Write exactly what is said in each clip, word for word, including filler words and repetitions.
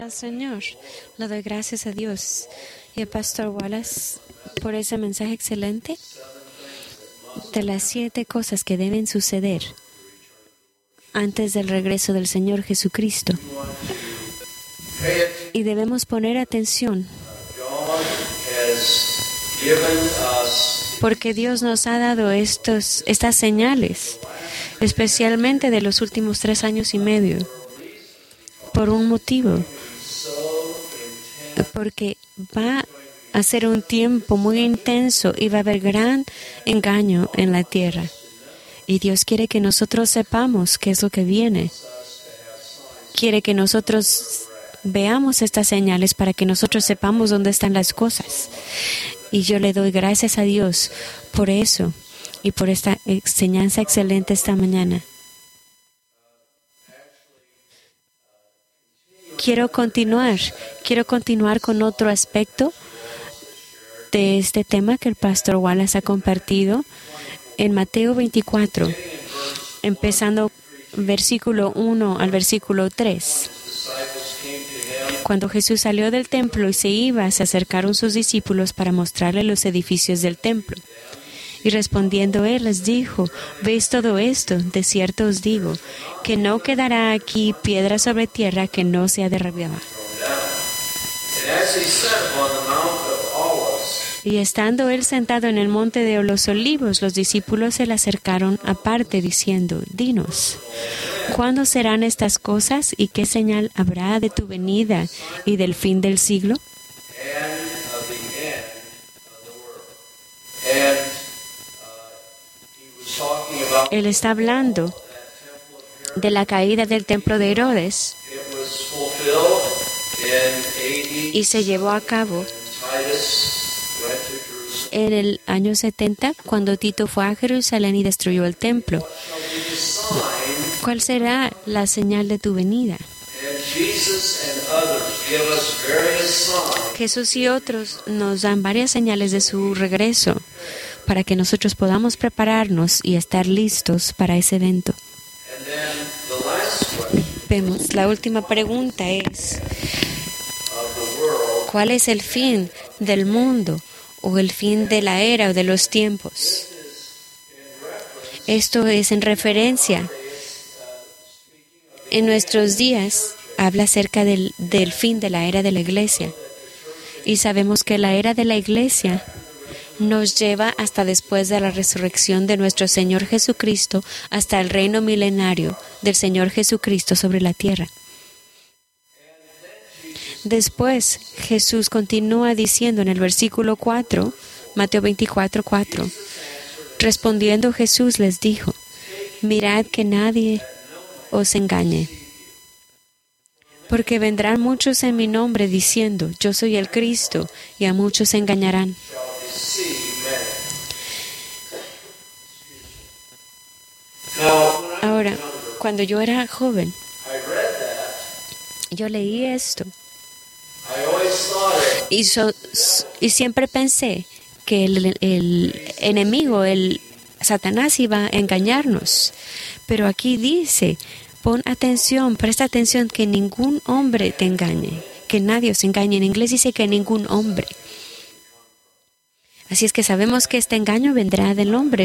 Al Señor, le doy gracias a Dios y al Pastor Wallace por ese mensaje excelente de las siete cosas que deben suceder antes del regreso del Señor Jesucristo. Y debemos poner atención porque Dios nos ha dado estos, estas señales, especialmente de los últimos tres años y medio, por un motivo. Porque va a ser un tiempo muy intenso y va a haber gran engaño en la tierra. Y Dios quiere que nosotros sepamos qué es lo que viene. Quiere que nosotros veamos estas señales para que nosotros sepamos dónde están las cosas. Y yo le doy gracias a Dios por eso y por esta enseñanza excelente esta mañana. Quiero continuar, quiero continuar con otro aspecto de este tema que el Pastor Wallace ha compartido en Mateo veinticuatro, empezando versículo uno al versículo tres. Cuando Jesús salió del templo y se iba, se acercaron sus discípulos para mostrarle los edificios del templo. Y respondiendo él les dijo: ¿Veis todo esto? De cierto os digo, que no quedará aquí piedra sobre tierra que no sea derribada. Y estando él sentado en el monte de los Olivos, los discípulos se le acercaron aparte, diciendo: Dinos, ¿cuándo serán estas cosas y qué señal habrá de tu venida y del fin del siglo? Él está hablando de la caída del templo de Herodes y se llevó a cabo en el año setenta, cuando Tito fue a Jerusalén y destruyó el templo. ¿Cuál será la señal de tu venida? Jesús y otros nos dan varias señales de su regreso para que nosotros podamos prepararnos y estar listos para ese evento. Vemos, la última pregunta es: ¿cuál es el fin del mundo o el fin de la era o de los tiempos? Esto es en referencia. En nuestros días habla acerca del, del fin de la era de la iglesia. Y sabemos que la era de la iglesia nos lleva hasta después de la resurrección de nuestro Señor Jesucristo, hasta el reino milenario del Señor Jesucristo sobre la tierra. Después, Jesús continúa diciendo en el versículo cuatro, Mateo veinticuatro, cuatro, respondiendo Jesús les dijo: mirad que nadie os engañe, porque vendrán muchos en mi nombre diciendo: yo soy el Cristo, y a muchos se engañarán. Ahora, cuando yo era joven, yo leí esto y, so, y siempre pensé que el, el enemigo, el Satanás, iba a engañarnos. Pero aquí dice: pon atención, presta atención, que ningún hombre te engañe, que nadie os engañe. En inglés dice que ningún hombre. Así es que sabemos que este engaño vendrá del hombre.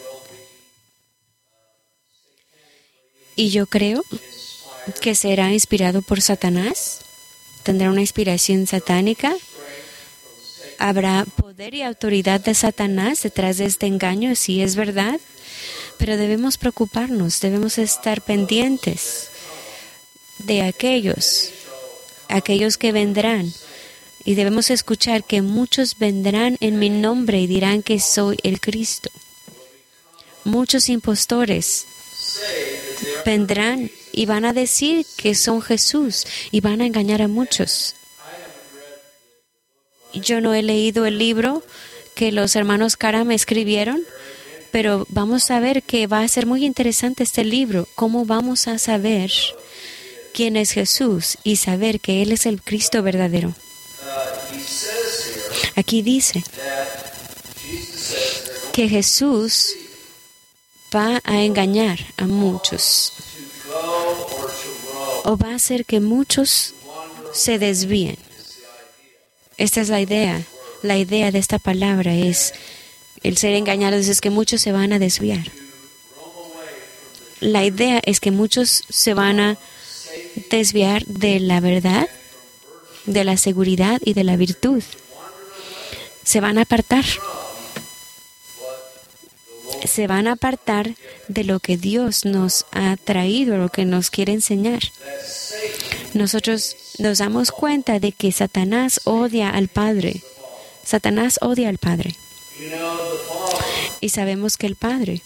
Y yo creo que será inspirado por Satanás. Tendrá una inspiración satánica. Habrá poder y autoridad de Satanás detrás de este engaño, sí es verdad. Pero debemos preocuparnos, debemos estar pendientes de aquellos, aquellos que vendrán. Y debemos escuchar que muchos vendrán en mi nombre y dirán que soy el Cristo. Muchos impostores vendrán y van a decir que son Jesús y van a engañar a muchos. Yo no he leído el libro que los hermanos Karam escribieron, pero vamos a ver que va a ser muy interesante este libro. ¿Cómo vamos a saber quién es Jesús y saber que Él es el Cristo verdadero? Aquí dice que Jesús va a engañar a muchos, o va a hacer que muchos se desvíen. Esta es la idea. La idea de esta palabra es el ser engañados, es que muchos se van a desviar. La idea es que muchos se van a desviar de la verdad, de la seguridad y de la virtud. Se van a apartar. Se van a apartar de lo que Dios nos ha traído, lo que nos quiere enseñar. Nosotros nos damos cuenta de que Satanás odia al Padre. Satanás odia al Padre. Y sabemos que el Padre,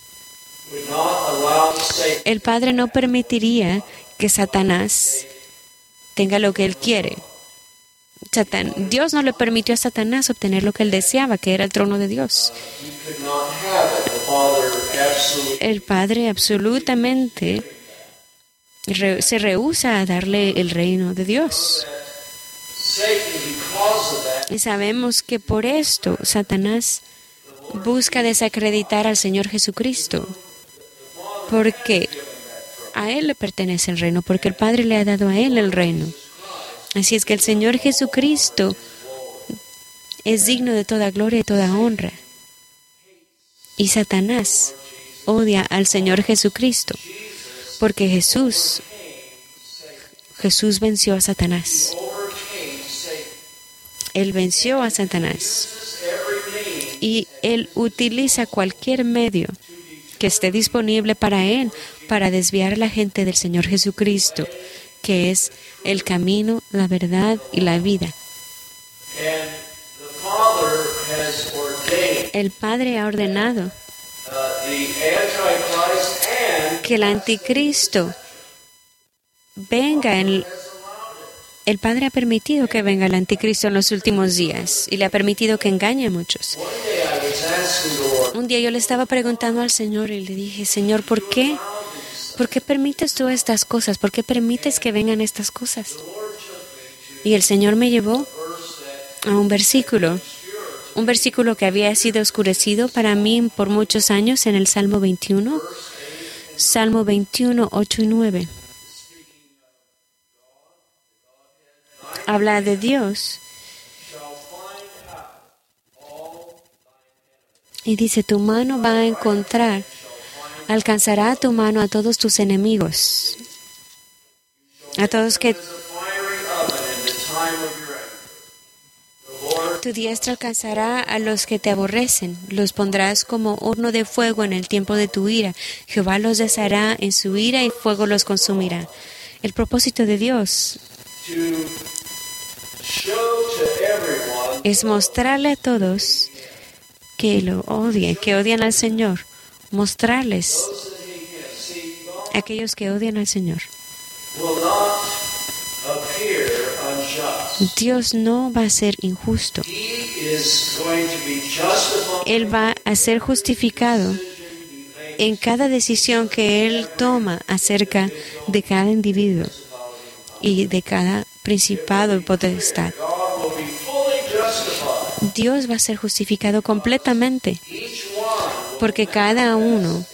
el Padre no permitiría que Satanás tenga lo que él quiere. Satan, Dios no le permitió a Satanás obtener lo que él deseaba, que era el trono de Dios. El Padre absolutamente re, se rehúsa a darle el reino de Dios. Y sabemos que por esto Satanás busca desacreditar al Señor Jesucristo, porque a Él le pertenece el reino, porque el Padre le ha dado a Él el reino. Así es que el Señor Jesucristo es digno de toda gloria y toda honra. Y Satanás odia al Señor Jesucristo, porque Jesús, Jesús venció a Satanás. Él venció a Satanás. Y Él utiliza cualquier medio que esté disponible para Él, para desviar a la gente del Señor Jesucristo, que es el camino, la verdad y la vida. El Padre ha ordenado que el anticristo venga. En, el Padre ha permitido que venga el anticristo en los últimos días y le ha permitido que engañe a muchos. Un día yo le estaba preguntando al Señor y le dije, Señor, ¿por qué? ¿Por qué permites tú estas cosas? ¿Por qué permites que vengan estas cosas? Y el Señor me llevó a un versículo, un versículo que había sido oscurecido para mí por muchos años en el Salmo veintiuno, Salmo veintiuno, ocho y nueve. Habla de Dios y dice, tu mano va a encontrar, alcanzará tu mano a todos tus enemigos, a todos que tu diestra alcanzará a los que te aborrecen, los pondrás como horno de fuego en el tiempo de tu ira. Jehová los deshará en su ira y fuego los consumirá. El propósito de Dios es mostrarle a todos que lo odien, que odian al Señor, mostrarles a aquellos que odian al Señor. Dios no va a ser injusto. Él va a ser justificado en cada decisión que Él toma acerca de cada individuo y de cada principado y potestad. Dios va a ser justificado completamente, porque cada uno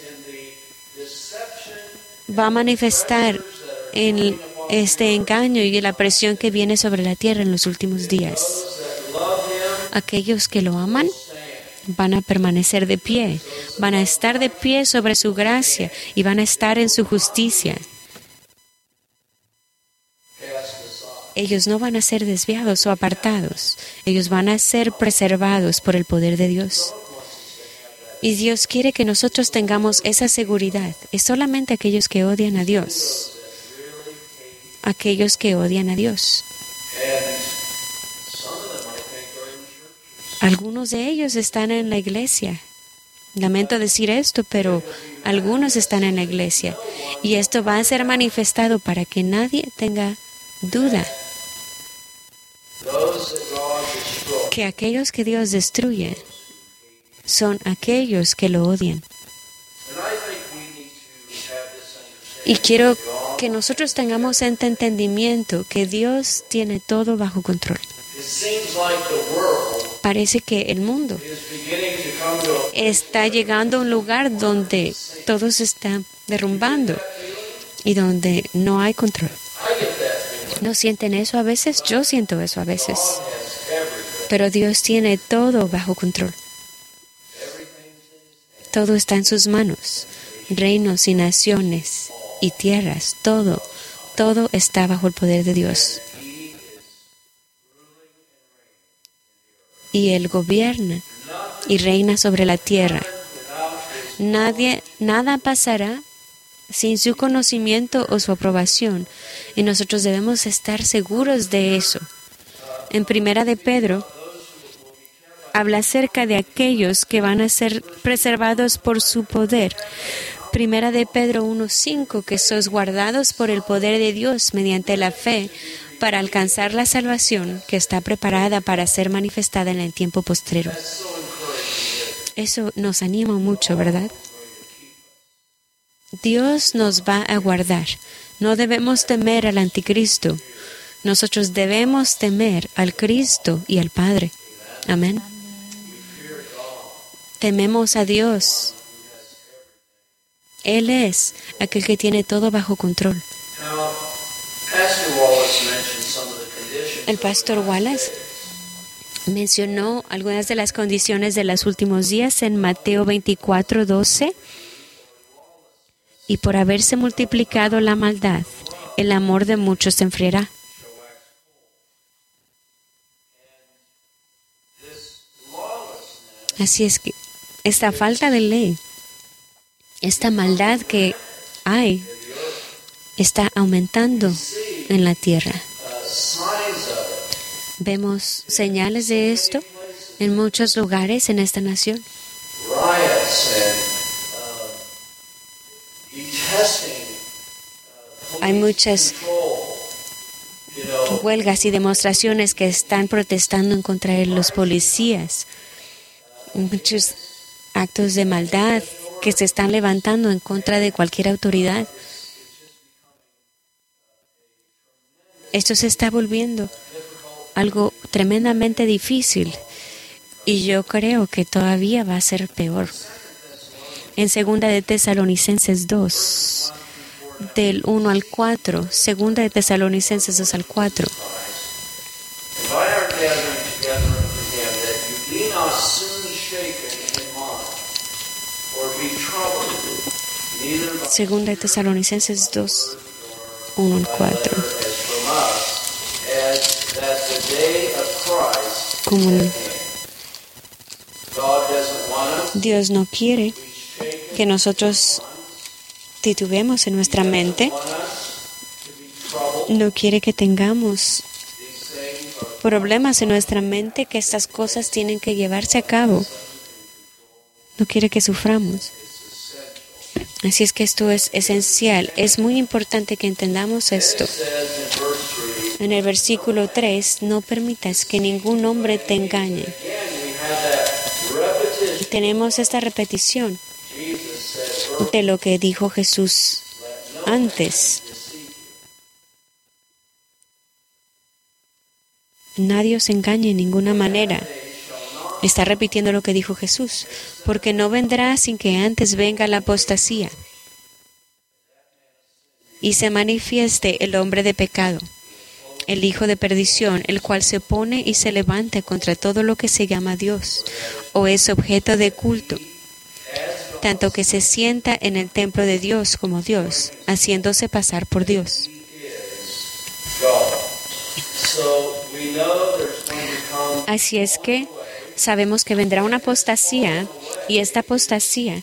va a manifestar en este engaño y la presión que viene sobre la tierra en los últimos días. Aquellos que lo aman van a permanecer de pie, van a estar de pie sobre su gracia y van a estar en su justicia. Ellos no van a ser desviados o apartados. Ellos van a ser preservados por el poder de Dios. Y Dios quiere que nosotros tengamos esa seguridad. Es solamente aquellos que odian a Dios. Aquellos que odian a Dios. Algunos de ellos están en la iglesia. Lamento decir esto, pero algunos están en la iglesia. Y esto va a ser manifestado para que nadie tenga duda que aquellos que Dios destruye son aquellos que lo odian. Y quiero que nosotros tengamos este entendimiento que Dios tiene todo bajo control. Parece que el mundo está llegando a un lugar donde todo se está derrumbando y donde no hay control. ¿No sienten eso a veces? Yo siento eso a veces. Pero Dios tiene todo bajo control. Todo está en sus manos. Reinos y naciones y tierras, todo, todo está bajo el poder de Dios. Y Él gobierna y reina sobre la tierra. Nadie, nada pasará sin su conocimiento o su aprobación, y nosotros debemos estar seguros de eso. En Primera de Pedro, habla acerca de aquellos que van a ser preservados por su poder. Primera de Pedro uno cinco, que sois guardados por el poder de Dios mediante la fe para alcanzar la salvación que está preparada para ser manifestada en el tiempo postrero. Eso nos anima mucho, ¿verdad? Dios nos va a guardar. No debemos temer al anticristo. Nosotros debemos temer al Cristo y al Padre. Amén. Tememos a Dios. Él es aquel que tiene todo bajo control. El pastor Wallace mencionó algunas de las condiciones de los últimos días en Mateo veinticuatro doce. Y por haberse multiplicado la maldad, el amor de muchos se enfriará. Así es que esta falta de ley, esta maldad que hay, está aumentando en la tierra. Vemos señales de esto en muchos lugares en esta nación. Hay muchas huelgas y demostraciones que están protestando en contra de los policías. Muchos actos de maldad que se están levantando en contra de cualquier autoridad. Esto se está volviendo algo tremendamente difícil y yo creo que todavía va a ser peor. En Segunda de Tesalonicenses dos, del uno al cuatro, Segunda de Tesalonicenses dos al cuatro. Segunda de Tesalonicenses dos, uno al cuatro. Como Dios no quiere que nosotros titubemos en nuestra mente, no quiere que tengamos problemas en nuestra mente, que estas cosas tienen que llevarse a cabo. No quiere que suframos. Así es que esto es esencial. Es muy importante que entendamos esto. En el versículo tres, no permitas que ningún hombre te engañe. Tenemos esta repetición de lo que dijo Jesús antes. Nadie os engañe en ninguna manera. Está repitiendo lo que dijo Jesús, porque no vendrá sin que antes venga la apostasía y se manifieste el hombre de pecado, el hijo de perdición, el cual se opone y se levanta contra todo lo que se llama Dios o es objeto de culto, tanto que se sienta en el templo de Dios como Dios, haciéndose pasar por Dios. Así es que sabemos que vendrá una apostasía, y esta apostasía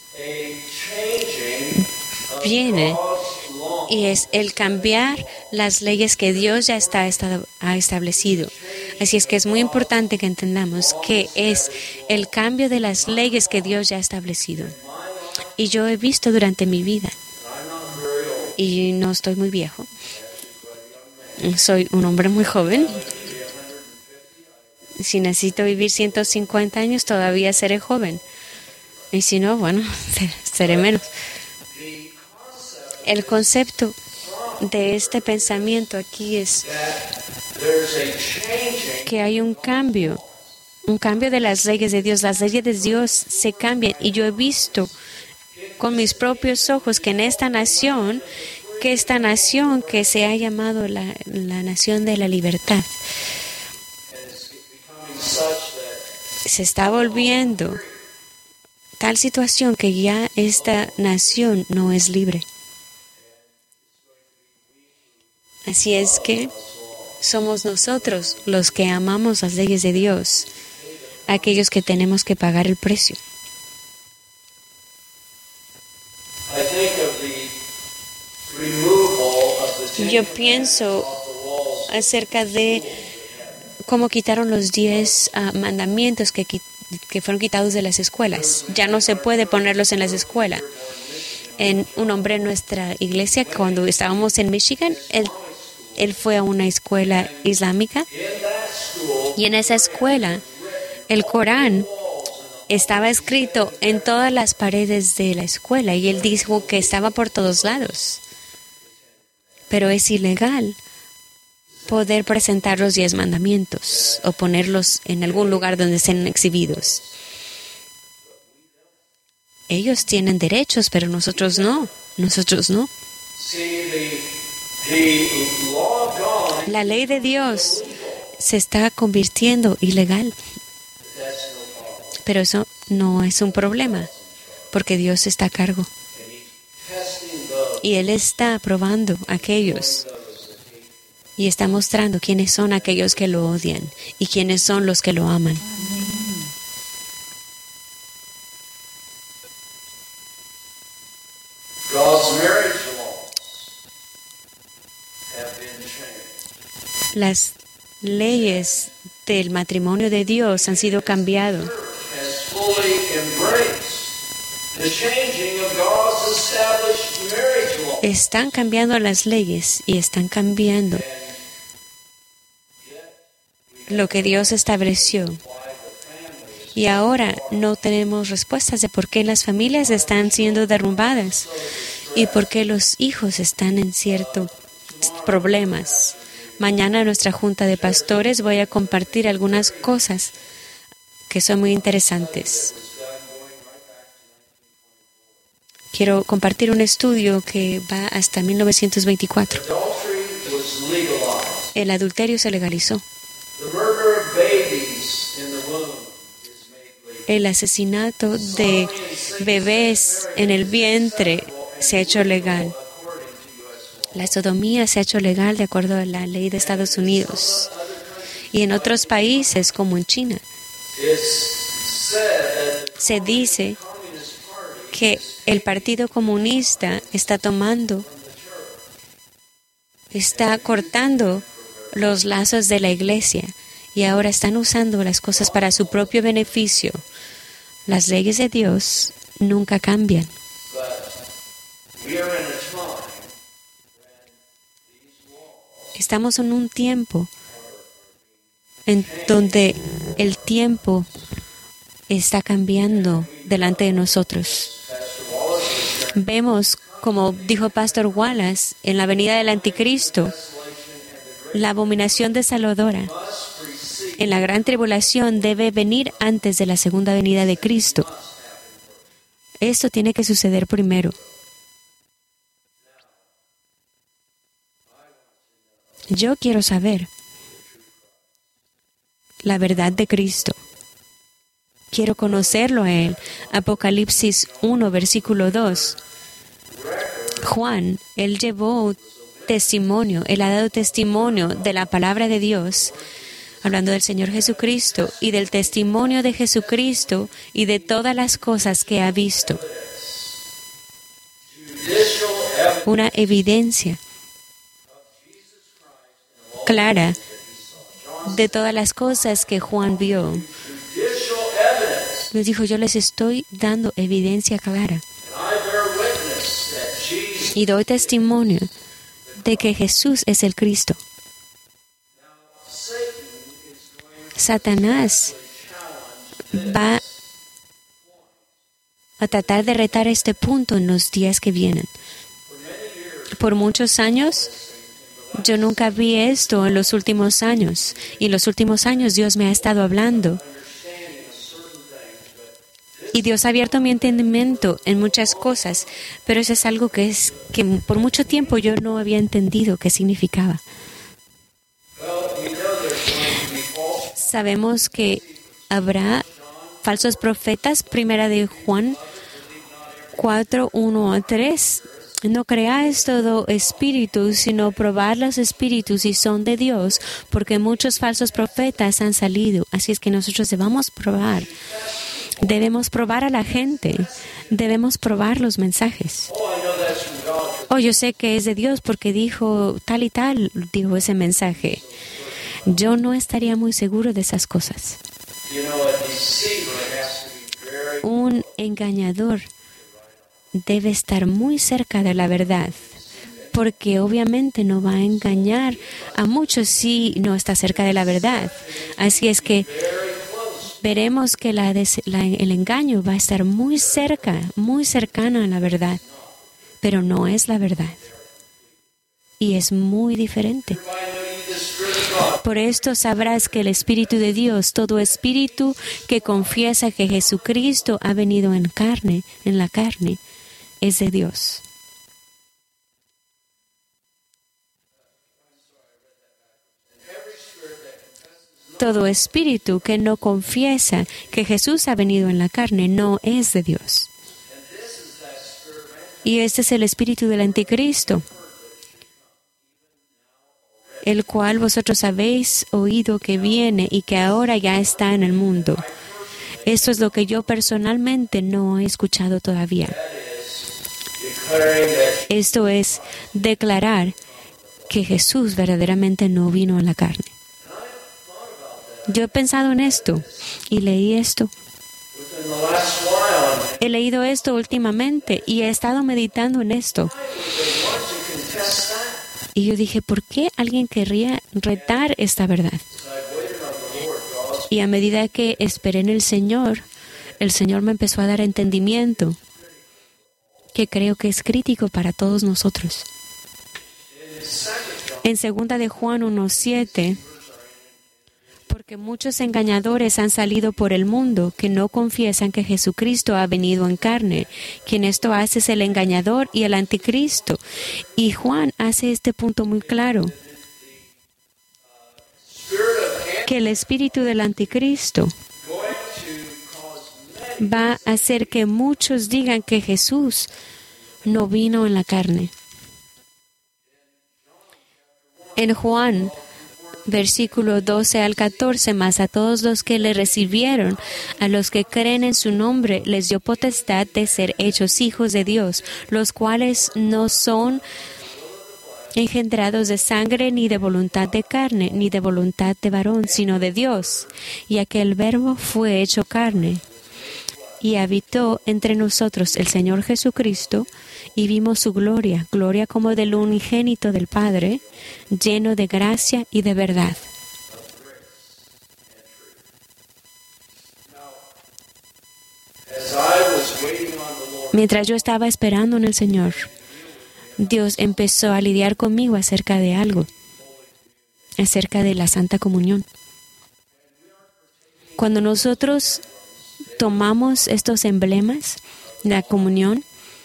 viene y es el cambiar las leyes que Dios ya está, está, ha establecido. Así es que es muy importante que entendamos que es el cambio de las leyes que Dios ya ha establecido. Y yo he visto durante mi vida, y no estoy muy viejo, soy un hombre muy joven. Si necesito vivir ciento cincuenta años, todavía seré joven. Y si no, bueno, seré menos. El concepto de este pensamiento aquí es que hay un cambio, un cambio de las leyes de Dios. Las leyes de Dios se cambian, y yo he visto con mis propios ojos que en esta nación que esta nación que se ha llamado la, la nación de la libertad se está volviendo tal situación que ya esta nación no es libre. Así es que somos nosotros los que amamos las leyes de Dios, aquellos que tenemos que pagar el precio. Yo pienso acerca de cómo quitaron los diez uh, mandamientos que, que fueron quitados de las escuelas. Ya no se puede ponerlos en las escuelas. En un hombre en nuestra iglesia, cuando estábamos en Michigan, él, él fue a una escuela islámica y en esa escuela el Corán estaba escrito en todas las paredes de la escuela y él dijo que estaba por todos lados. Pero es ilegal poder presentar los diez mandamientos o ponerlos en algún lugar donde sean exhibidos. Ellos tienen derechos, pero nosotros no. Nosotros no. La ley de Dios se está convirtiendo ilegal. Pero eso no es un problema, porque Dios está a cargo. Y Él está probando a aquellos y está mostrando quiénes son aquellos que lo odian y quiénes son los que lo aman. Las leyes del matrimonio de Dios han sido cambiadas. Están cambiando las leyes y están cambiando lo que Dios estableció. Y ahora no tenemos respuestas de por qué las familias están siendo derrumbadas y por qué los hijos están en ciertos problemas. Mañana en nuestra junta de pastores voy a compartir algunas cosas que son muy interesantes. Quiero compartir un estudio que va hasta mil novecientos veinticuatro. El adulterio se legalizó. El asesinato de bebés en el vientre se ha hecho legal. La sodomía se ha hecho legal de acuerdo a la ley de Estados Unidos. Y en otros países, como en China, se dice que el Partido Comunista está tomando, está cortando los lazos de la iglesia y ahora están usando las cosas para su propio beneficio. Las leyes de Dios nunca cambian. Estamos en un tiempo en donde el tiempo está cambiando delante de nosotros. Vemos, como dijo Pastor Wallace, en la venida del Anticristo, la abominación desoladora en la gran tribulación debe venir antes de la segunda venida de Cristo. Esto tiene que suceder primero. Yo quiero saber la verdad de Cristo. Quiero conocerlo a Él. Apocalipsis uno, versículo dos. Juan, Él llevó testimonio, Él ha dado testimonio de la palabra de Dios, hablando del Señor Jesucristo y del testimonio de Jesucristo y de todas las cosas que ha visto. Una evidencia clara de todas las cosas que Juan vio. Les dijo, yo les estoy dando evidencia clara. Y doy testimonio de que Jesús es el Cristo. Satanás va a tratar de retar este punto en los días que vienen. Por muchos años, yo nunca vi esto en los últimos años. Y en los últimos años Dios me ha estado hablando. Y Dios ha abierto mi entendimiento en muchas cosas, pero eso es algo que es que por mucho tiempo yo no había entendido qué significaba. Sabemos que habrá falsos profetas, primera de Juan cuatro, uno a tres. No creáis todo espíritu, sino probad los espíritus si son de Dios, porque muchos falsos profetas han salido. Así es que nosotros debemos probar. Debemos probar a la gente. Debemos probar los mensajes. Oh, yo sé que es de Dios porque dijo tal y tal, dijo ese mensaje. Yo no estaría muy seguro de esas cosas. Un engañador debe estar muy cerca de la verdad, porque obviamente no va a engañar a muchos si no está cerca de la verdad. Así es que veremos que la des, la, el engaño va a estar muy cerca, muy cercano a la verdad, pero no es la verdad. Y es muy diferente. Por esto sabrás que el Espíritu de Dios, todo espíritu que confiesa que Jesucristo ha venido en carne, en la carne, es de Dios. Todo espíritu que no confiesa que Jesús ha venido en la carne no es de Dios. Y este es el espíritu del anticristo, el cual vosotros habéis oído que viene y que ahora ya está en el mundo. Esto es lo que yo personalmente no he escuchado todavía. Esto es declarar que Jesús verdaderamente no vino en la carne. Yo he pensado en esto y leí esto. He leído esto últimamente y he estado meditando en esto. Y yo dije, ¿por qué alguien querría retar esta verdad? Y a medida que esperé en el Señor, el Señor me empezó a dar entendimiento, que creo que es crítico para todos nosotros. En segunda de Juan uno siete, porque muchos engañadores han salido por el mundo que no confiesan que Jesucristo ha venido en carne. Quien esto hace es el engañador y el anticristo. Y Juan hace este punto muy claro, que el espíritu del anticristo va a hacer que muchos digan que Jesús no vino en la carne. En Juan, versículo doce al catorce, más a todos los que le recibieron, a los que creen en su nombre, les dio potestad de ser hechos hijos de Dios, los cuales no son engendrados de sangre, ni de voluntad de carne, ni de voluntad de varón, sino de Dios. Y aquel Verbo fue hecho carne, y habitó entre nosotros el Señor Jesucristo, y vimos su gloria, gloria como del unigénito del Padre, lleno de gracia y de verdad. Mientras yo estaba esperando en el Señor, Dios empezó a lidiar conmigo acerca de algo, acerca de la Santa Comunión. Cuando nosotros tomamos estos emblemas, la comunión,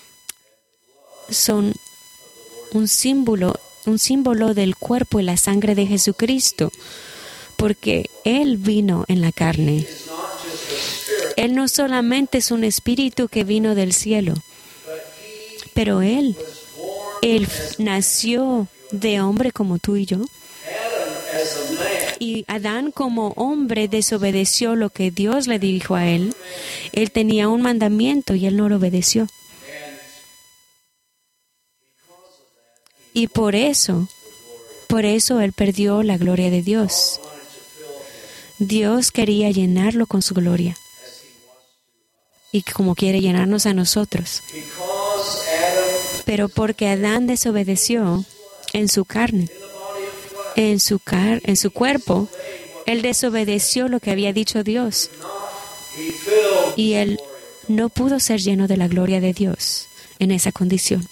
son un símbolo, un símbolo del cuerpo y la sangre de Jesucristo, porque Él vino en la carne. Él no solamente es un espíritu que vino del cielo, pero Él, Él nació de hombre como tú y yo. Y Adán como hombre desobedeció lo que Dios le dijo a él. Él tenía un mandamiento y él no lo obedeció. Y por eso, por eso él perdió la gloria de Dios. Dios quería llenarlo con su gloria. Y como quiere llenarnos a nosotros. Pero porque Adán desobedeció en su carne, en su, car en su cuerpo, él desobedeció lo que había dicho Dios. Y él no pudo ser lleno de la gloria de Dios en esa condición.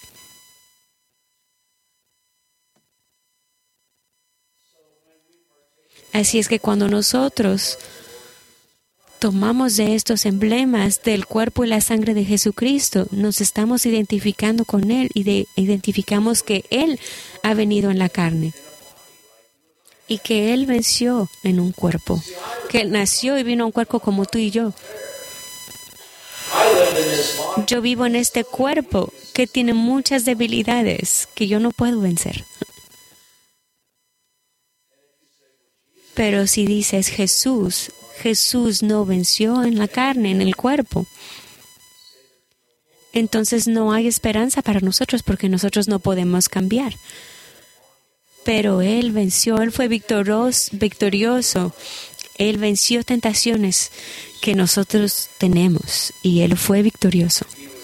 Así es que cuando nosotros tomamos de estos emblemas del cuerpo y la sangre de Jesucristo, nos estamos identificando con Él y de, identificamos que Él ha venido en la carne y que Él venció en un cuerpo, que Él nació y vino a un cuerpo como tú y yo. Yo vivo en este cuerpo que tiene muchas debilidades que yo no puedo vencer. Pero si dices Jesús, Jesús no venció en la carne, en el cuerpo, entonces no hay esperanza para nosotros porque nosotros no podemos cambiar. Pero Él venció, Él fue victorioso, victorioso. Él venció tentaciones que nosotros tenemos y Él fue victorioso.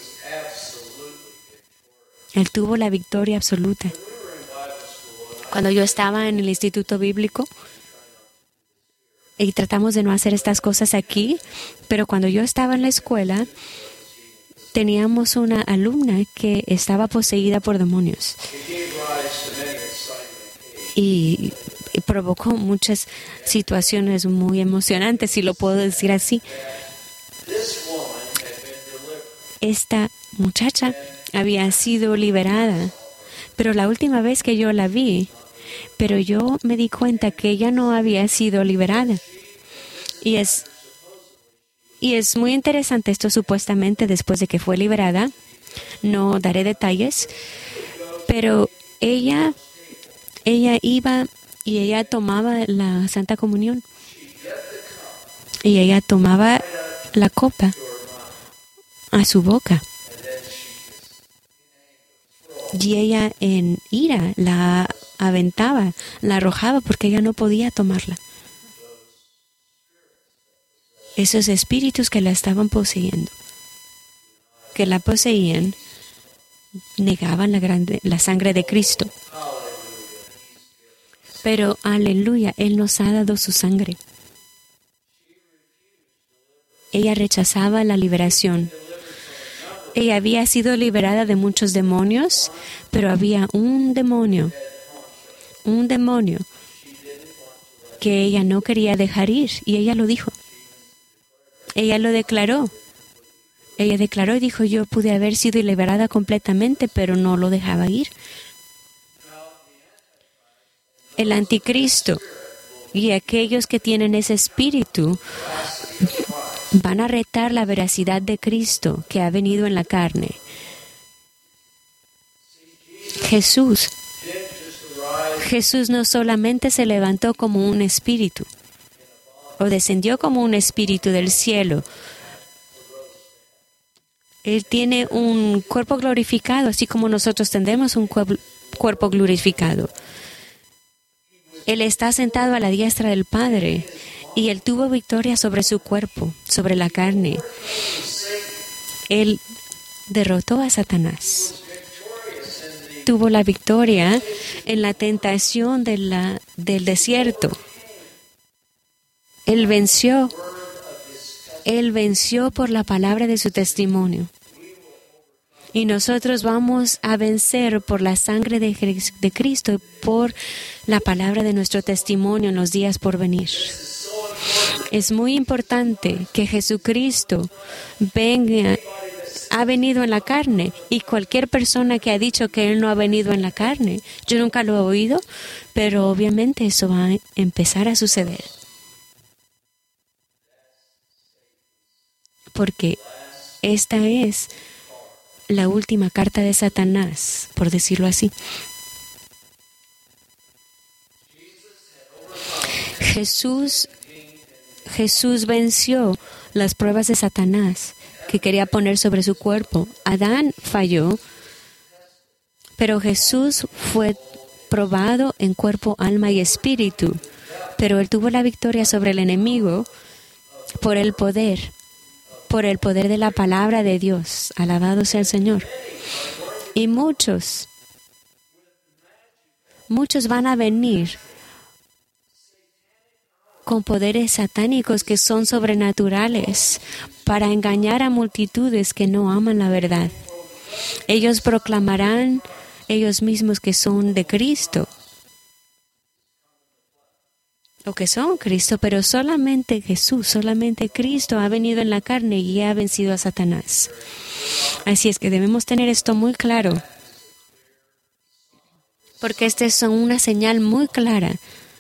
Él tuvo la victoria absoluta. Cuando yo estaba en el instituto bíblico, y tratamos de no hacer estas cosas aquí, pero cuando yo estaba en la escuela, teníamos una alumna que estaba poseída por demonios. Y, y provocó muchas situaciones muy emocionantes, si lo puedo decir así. Esta muchacha había sido liberada, pero la última vez que yo la vi, pero yo me di cuenta que ella no había sido liberada. Y es, y es muy interesante esto supuestamente después de que fue liberada. No daré detalles, pero ella, ella iba y ella tomaba la Santa Comunión. Y ella tomaba la copa a su boca. Y ella en ira la aventaba, la arrojaba porque ella no podía tomarla. Esos espíritus que la estaban poseyendo, que la poseían, negaban la, grande, la sangre de Cristo. Pero, aleluya, Él nos ha dado su sangre. Ella rechazaba la liberación. Ella había sido liberada de muchos demonios, pero había un demonio, un demonio que ella no quería dejar ir, y ella lo dijo. Ella lo declaró. Ella declaró y dijo, yo pude haber sido liberada completamente, pero no lo dejaba ir. El anticristo y aquellos que tienen ese espíritu van a retar la veracidad de Cristo que ha venido en la carne. Jesús, Jesús no solamente se levantó como un espíritu o descendió como un espíritu del cielo. Él tiene un cuerpo glorificado, así como nosotros tendremos un cuerpo glorificado. Él está sentado a la diestra del Padre y Él tuvo victoria sobre su cuerpo, sobre la carne. Él derrotó a Satanás. Tuvo la victoria en la tentación de la, del desierto. Él venció. Él venció por la palabra de su testimonio. Y nosotros vamos a vencer por la sangre de, de Cristo y por la palabra de nuestro testimonio en los días por venir. Es muy importante que Jesucristo venga, ha venido en la carne, y cualquier persona que ha dicho que Él no ha venido en la carne, yo nunca lo he oído, pero obviamente eso va a empezar a suceder. Porque esta es la última carta de Satanás, por decirlo así. Jesús, Jesús venció las pruebas de Satanás que quería poner sobre su cuerpo. Adán falló, pero Jesús fue probado en cuerpo, alma y espíritu. Pero Él tuvo la victoria sobre el enemigo por el poder, por el poder de la palabra de Dios. Alabado sea el Señor. Y muchos, muchos van a venir con poderes satánicos que son sobrenaturales para engañar a multitudes que no aman la verdad. Ellos proclamarán ellos mismos que son de Cristo o que son Cristo, pero solamente Jesús, solamente Cristo ha venido en la carne y ha vencido a Satanás. Así es que debemos tener esto muy claro, porque esta es una señal muy clara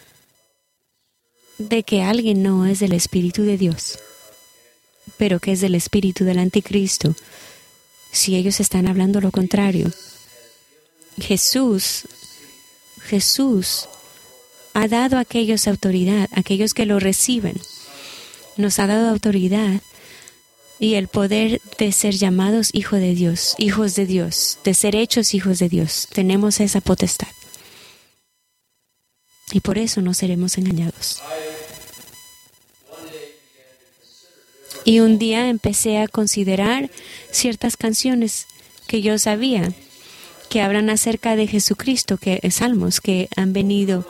de que alguien no es del Espíritu de Dios, pero que es del Espíritu del Anticristo, si ellos están hablando lo contrario. Jesús, Jesús ha dado a aquellos autoridad, a aquellos que lo reciben. Nos ha dado autoridad y el poder de ser llamados hijos de Dios, hijos de Dios, de ser hechos hijos de Dios. Tenemos esa potestad. Y por eso no seremos engañados. Y un día empecé a considerar ciertas canciones que yo sabía que hablan acerca de Jesucristo, que salmos que han venido.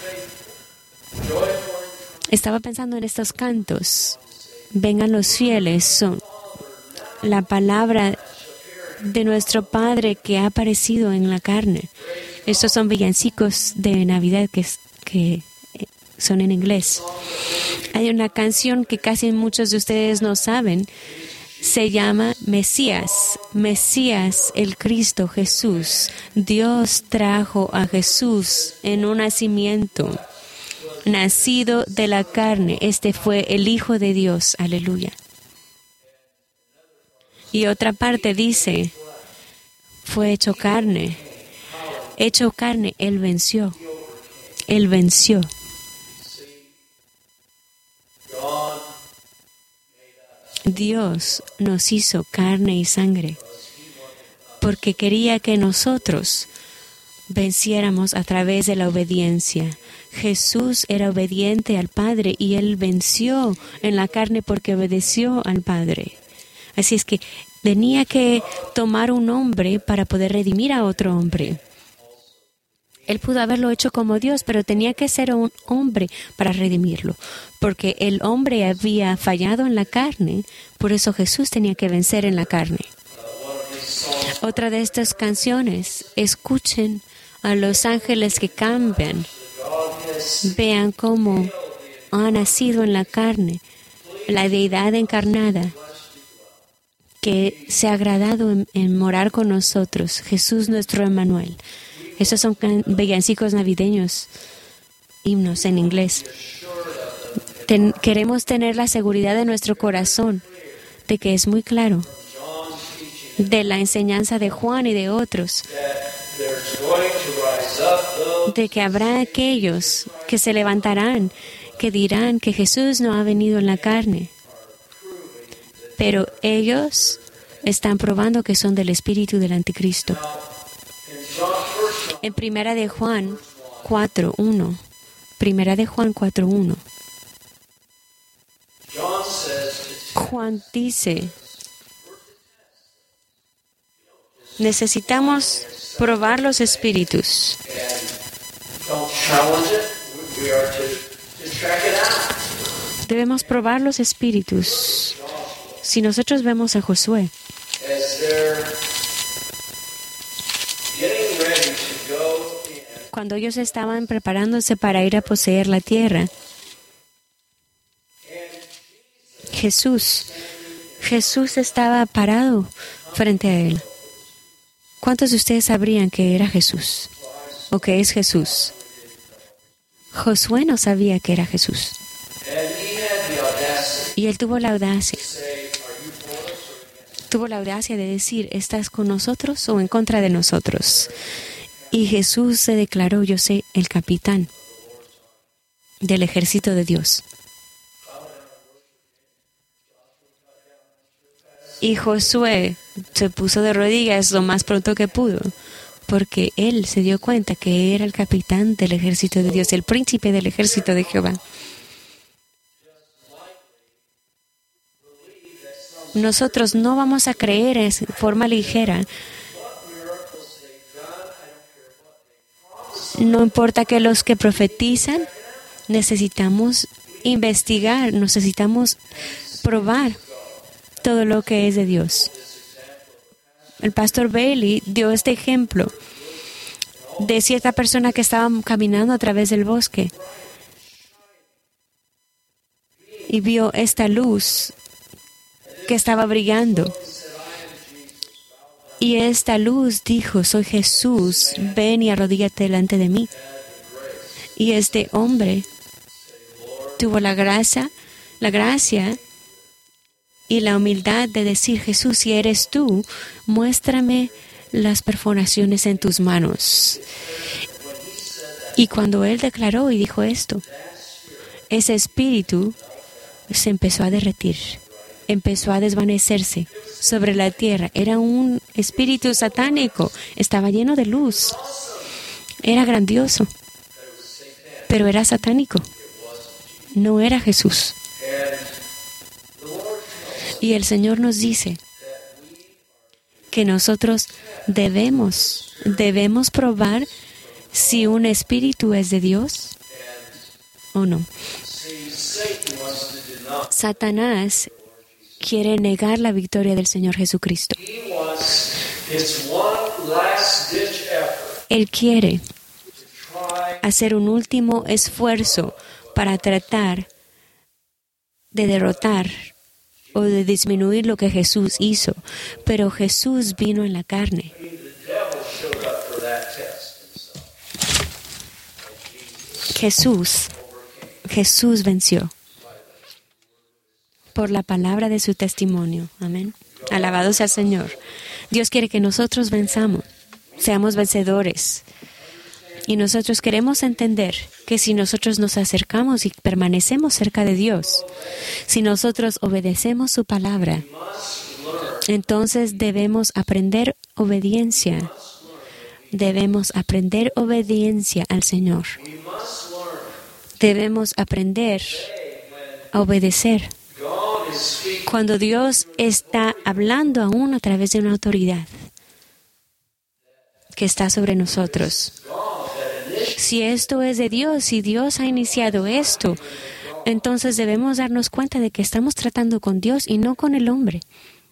Estaba pensando en estos cantos. Vengan los fieles, son la palabra de nuestro Padre que ha aparecido en la carne. Estos son villancicos de Navidad que, que son en inglés. Hay una canción que casi muchos de ustedes no saben. Se llama Mesías, Mesías, el Cristo Jesús. Dios trajo a Jesús en un nacimiento, nacido de la carne. Este fue el Hijo de Dios. Aleluya. Y otra parte dice, fue hecho carne. Hecho carne, Él venció. Él venció. Dios nos hizo carne y sangre porque quería que nosotros venciéramos a través de la obediencia. Jesús era obediente al Padre y Él venció en la carne porque obedeció al Padre. Así es que tenía que tomar un hombre para poder redimir a otro hombre. Él pudo haberlo hecho como Dios, pero tenía que ser un hombre para redimirlo, porque el hombre había fallado en la carne, por eso Jesús tenía que vencer en la carne. Otra de estas canciones, escuchen a los ángeles que cambian, vean cómo ha nacido en la carne la deidad encarnada, que se ha agradado en, en morar con nosotros, Jesús nuestro Emmanuel. Esos son villancicos navideños, himnos en inglés. Ten, queremos tener la seguridad de nuestro corazón de que es muy claro de la enseñanza de Juan y de otros, de que habrá aquellos que se levantarán, que dirán que Jesús no ha venido en la carne, pero ellos están probando que son del espíritu del Anticristo. En Primera de Juan cuatro uno, Primera de Juan cuatro uno, Juan dice, necesitamos probar los espíritus. Debemos probar los espíritus. Si nosotros vemos a Josué, cuando ellos estaban preparándose para ir a poseer la tierra, Jesús, Jesús estaba parado frente a él. ¿Cuántos de ustedes sabrían que era Jesús o que es Jesús? Josué no sabía que era Jesús. Y él tuvo la audacia. Tuvo la audacia de decir, ¿estás con nosotros o en contra de nosotros? Y Jesús se declaró, yo soy el capitán del ejército de Dios. Y Josué se puso de rodillas lo más pronto que pudo, porque él se dio cuenta que era el capitán del ejército de Dios, el príncipe del ejército de Jehová. Nosotros no vamos a creer en forma ligera. No importa que los que profetizan, necesitamos investigar, necesitamos probar todo lo que es de Dios. El pastor Bailey dio este ejemplo de cierta persona que estaba caminando a través del bosque y vio esta luz que estaba brillando. Y esta luz dijo: soy Jesús, ven y arrodíllate delante de mí. Y este hombre tuvo la gracia, la gracia y la humildad de decir: Jesús, si eres tú, muéstrame las perforaciones en tus manos. Y cuando él declaró y dijo esto, ese espíritu se empezó a derretir, empezó a desvanecerse sobre la tierra. Era un espíritu satánico, estaba lleno de luz, era grandioso, pero era satánico, no era Jesús. Y el Señor nos dice que nosotros debemos, debemos probar si un espíritu es de Dios o no. Satanás quiere negar la victoria del Señor Jesucristo. Él quiere hacer un último esfuerzo para tratar de derrotar o de disminuir lo que Jesús hizo, pero Jesús vino en la carne. Jesús, Jesús venció por la palabra de su testimonio. Amén. Alabado sea el Señor. Dios quiere que nosotros venzamos, seamos vencedores. Y nosotros queremos entender que si nosotros nos acercamos y permanecemos cerca de Dios, si nosotros obedecemos su palabra, entonces debemos aprender obediencia. Debemos aprender obediencia al Señor. Debemos aprender a obedecer. Cuando Dios está hablando aún a través de una autoridad que está sobre nosotros. Si esto es de Dios, si Dios ha iniciado esto, entonces debemos darnos cuenta de que estamos tratando con Dios y no con el hombre.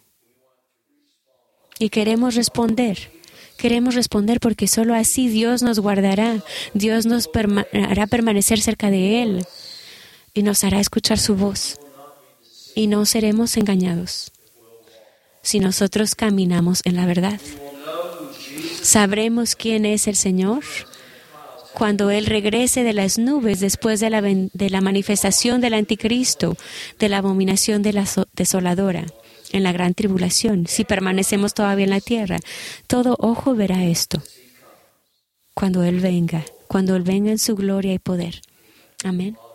Y queremos responder. Queremos responder porque solo así Dios nos guardará. Dios nos perma- hará permanecer cerca de Él y nos hará escuchar su voz. Y no seremos engañados si nosotros caminamos en la verdad. Sabremos quién es el Señor cuando Él regrese de las nubes después de la, de la manifestación del anticristo, de la abominación de la so- desoladora, en la gran tribulación. Si permanecemos todavía en la tierra, todo ojo verá esto cuando Él venga, cuando Él venga en su gloria y poder. Amén.